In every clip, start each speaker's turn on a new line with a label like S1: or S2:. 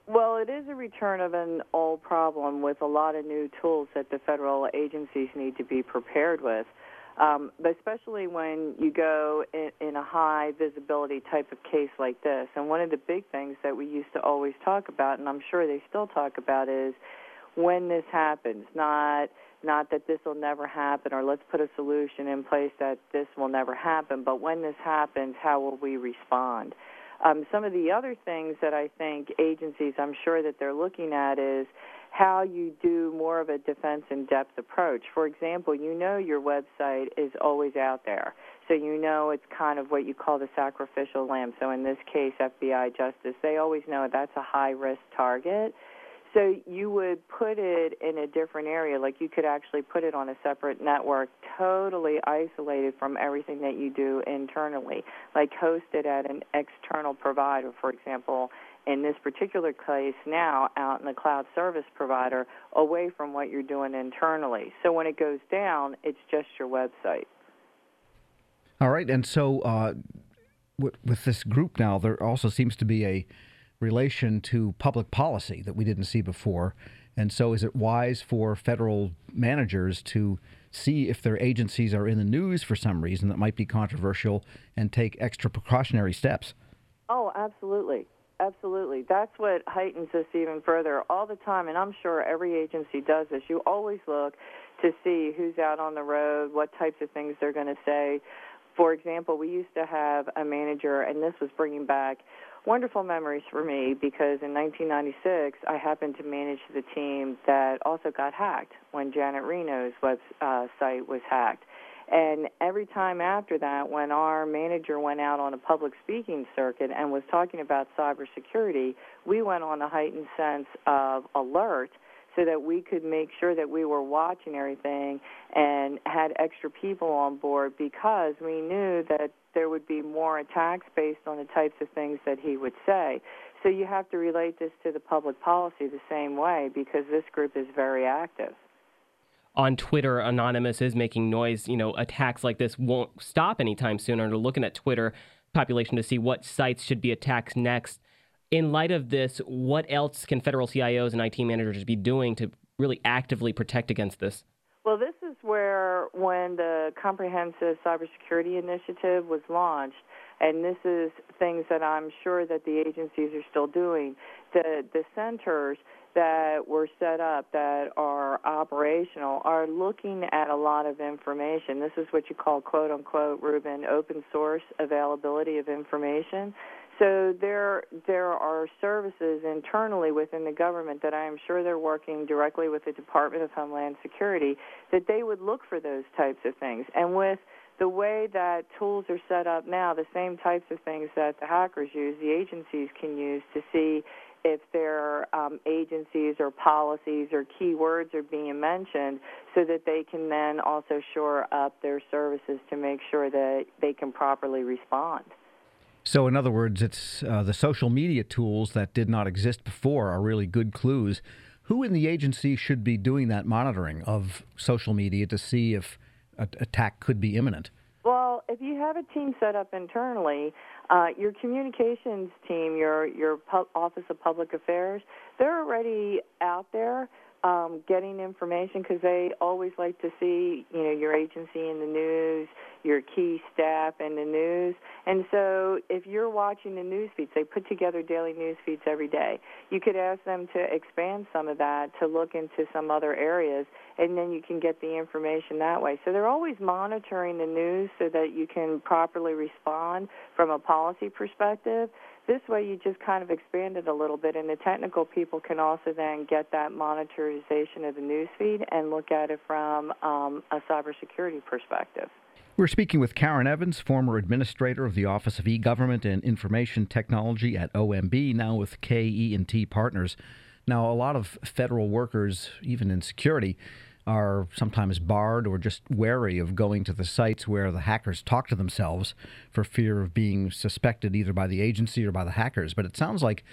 S1: Well, it is a return of an old problem with a lot of new tools that the federal agencies need to be prepared with, but especially when you go in a high visibility type of case like this. And one of the big things that we used to always talk about, and I'm sure they still talk about, is when this happens, not that this will never happen or let's put a solution in place that this will never happen, but when this happens, how will we respond? Some of the other things that I think agencies, I'm sure that they're looking at is how you do more of a defense in-depth approach. For example, you know your website is always out there. So you know it's kind of what you call the sacrificial lamb. So in this case, FBI Justice, they always know that's a high-risk target. So you would put it in a different area, like you could actually put it on a separate network, totally isolated from everything that you do internally, like host it at an external provider, for example, in this particular case now out in the cloud service provider, away from what you're doing internally. So when it goes down, it's just your website.
S2: All right, and so with this group now, there also seems to be a relation to public policy that we didn't see before. And so is it wise for federal managers to see if their agencies are in the news for some reason that might be controversial and take extra precautionary steps?
S1: Oh, absolutely. Absolutely. That's what heightens this even further all the time, and I'm sure every agency does this. You always look to see who's out on the road, what types of things they're going to say. For example, we used to have a manager, and this was bringing back wonderful memories for me because in 1996, I happened to manage the team that also got hacked when Janet Reno's website was hacked. And every time after that, when our manager went out on a public speaking circuit and was talking about cybersecurity, we went on a heightened sense of alert so that we could make sure that we were watching everything and had extra people on board because we knew that there would be more attacks based on the types of things that he would say. So you have to relate this to the public policy the same way because this group is very active.
S3: On Twitter, Anonymous is making noise. Attacks like this won't stop anytime soon. And they're looking at Twitter population to see what sites should be attacked next. In light of this, what else can federal CIOs and IT managers be doing to really actively protect against this?
S1: Well, this is where when the Comprehensive Cybersecurity Initiative was launched, and this is things that I'm sure that the agencies are still doing, the centers that were set up that are operational are looking at a lot of information. This is what you call, quote unquote, Ruben, open source availability of information. So there are services internally within the government that I am sure they're working directly with the Department of Homeland Security that they would look for those types of things. And with the way that tools are set up now, the same types of things that the hackers use, the agencies can use to see if their agencies or policies or keywords are being mentioned so that they can then also shore up their services to make sure that they can properly respond.
S2: So in other words, it's the social media tools that did not exist before are really good clues. Who in the agency should be doing that monitoring of social media to see if an attack could be imminent?
S1: Well, if you have a team set up internally, your communications team, your Office of Public Affairs, they're already out there getting information because they always like to see, your agency in the news, your key staff in the news. And so if you're watching the news feeds, they put together daily news feeds every day. You could ask them to expand some of that to look into some other areas, and then you can get the information that way. So they're always monitoring the news so that you can properly respond from a policy perspective. This way you just kind of expand it a little bit, and the technical people can also then get that monitorization of the news feed and look at it from a cybersecurity perspective.
S2: We're speaking with Karen Evans, former administrator of the Office of E-Government and Information Technology at OMB, now with KE&T Partners. Now, a lot of federal workers, even in security, are sometimes barred or just wary of going to the sites where the hackers talk to themselves for fear of being suspected either by the agency or by the hackers. But it sounds like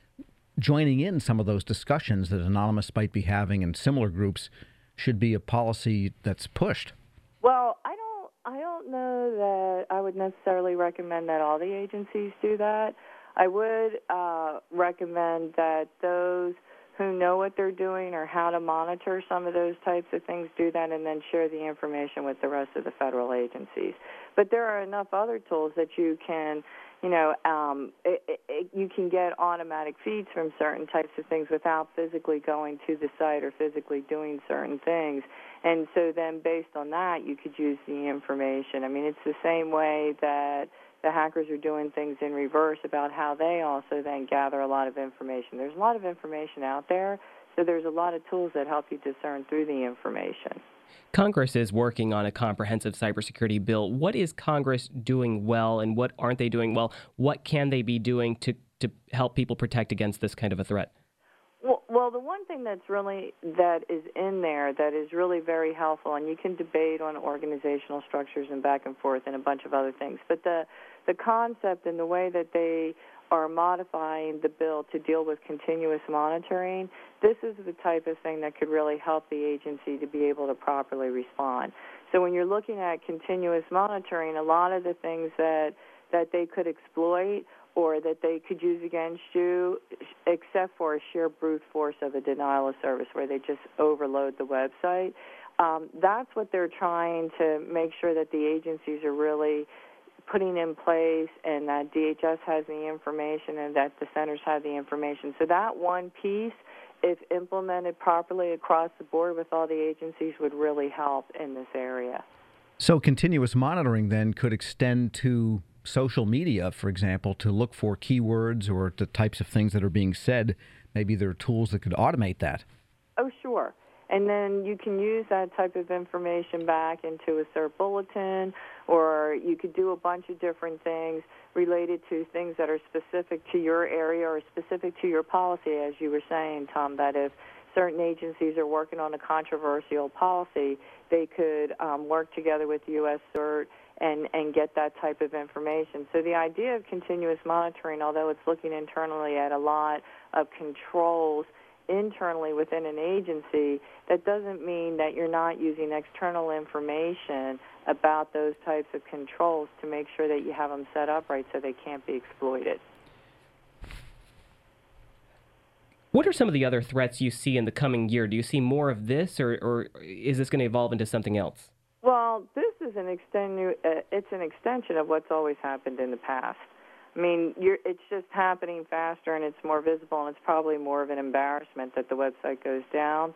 S2: joining in some of those discussions that Anonymous might be having and similar groups should be a policy that's pushed.
S1: Well, I don't know that I would necessarily recommend that all the agencies do that. I would recommend that those who know what they're doing or how to monitor some of those types of things do that, and then share the information with the rest of the federal agencies. But there are enough other tools that you can, you can get automatic feeds from certain types of things without physically going to the site or physically doing certain things. And so then based on that, you could use the information. I mean, it's the same way that the hackers are doing things in reverse about how they also then gather a lot of information. There's a lot of information out there, so there's a lot of tools that help you discern through the information.
S3: Congress is working on a comprehensive cybersecurity bill. What is Congress doing well, and what aren't they doing well? What can they be doing to help people protect against this kind of a threat?
S1: Well, the one thing that is in there that is really very helpful, and you can debate on organizational structures and back and forth and a bunch of other things, but the concept and the way that they are modifying the bill to deal with continuous monitoring, this is the type of thing that could really help the agency to be able to properly respond. So when you're looking at continuous monitoring, a lot of the things that they could exploit or that they could use against you, except for a sheer brute force of a denial of service where they just overload the website. That's what they're trying to make sure that the agencies are really putting in place, and that DHS has the information and that the centers have the information. So that one piece, if implemented properly across the board with all the agencies, would really help in this area.
S2: So continuous monitoring then could extend to social media, for example, to look for keywords or the types of things that are being said. Maybe there are tools that could automate that.
S1: Oh, sure. And then you can use that type of information back into a CERT bulletin, or you could do a bunch of different things related to things that are specific to your area or specific to your policy, as you were saying, Tom, that if certain agencies are working on a controversial policy, they could work together with U.S. CERT and get that type of information. So the idea of continuous monitoring, although it's looking internally at a lot of controls internally within an agency, that doesn't mean that you're not using external information about those types of controls to make sure that you have them set up right so they can't be exploited.
S3: What are some of the other threats you see in the coming year? Do you see more of this, or is this going to evolve into something else?
S1: Well, this is it's an extension of what's always happened in the past. I mean, it's just happening faster, and it's more visible, and it's probably more of an embarrassment that the website goes down.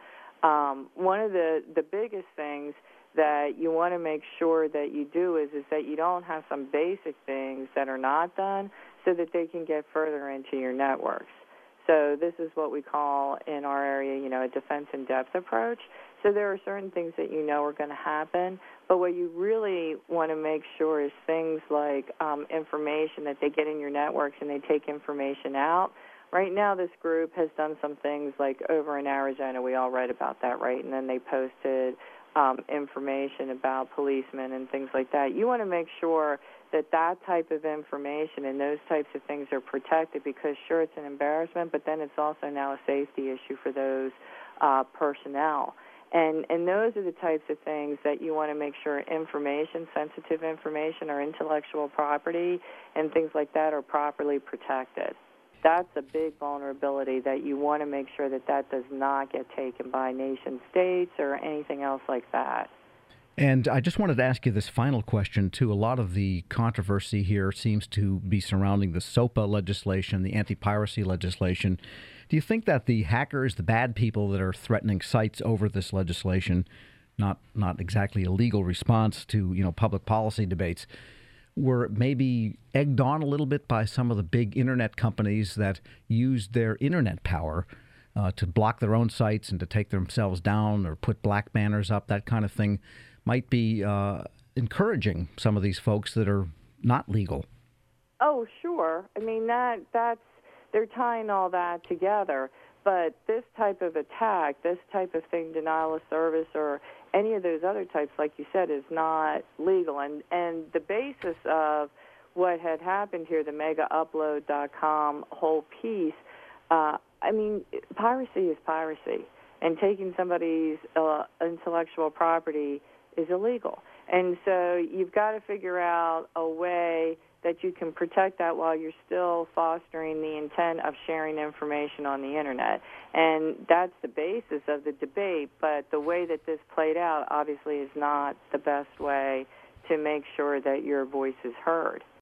S1: One of the biggest things that you want to make sure that you do is that you don't have some basic things that are not done so that they can get further into your networks. So this is what we call in our area, a defense in depth approach. So there are certain things that you know are going to happen, but what you really want to make sure is things like information that they get in your networks and they take information out. Right now this group has done some things like over in Arizona, we all read about that, right? And then they posted information about policemen and things like that. You want to make sure that type of information and those types of things are protected because, sure, it's an embarrassment, but then it's also now a safety issue for those personnel. And those are the types of things that you want to make sure sensitive information or intellectual property and things like that are properly protected. That's a big vulnerability that you want to make sure that does not get taken by nation states or anything else like that.
S2: And I just wanted to ask you this final question, too. A lot of the controversy here seems to be surrounding the SOPA legislation, the anti-piracy legislation. Do you think that the hackers, the bad people that are threatening sites over this legislation, not exactly a legal response to, public policy debates, were maybe egged on a little bit by some of the big internet companies that used their internet power to block their own sites and to take themselves down or put black banners up, that kind of thing, might be encouraging some of these folks that are not legal?
S1: Oh, sure. I mean, they're tying all that together. But this type of attack, this type of thing, denial of service or any of those other types, like you said, is not legal. And the basis of what had happened here, the megaupload.com whole piece, piracy is piracy. And taking somebody's intellectual property is illegal. And so you've got to figure out a way that you can protect that while you're still fostering the intent of sharing information on the Internet. And that's the basis of the debate, but the way that this played out obviously is not the best way to make sure that your voice is heard.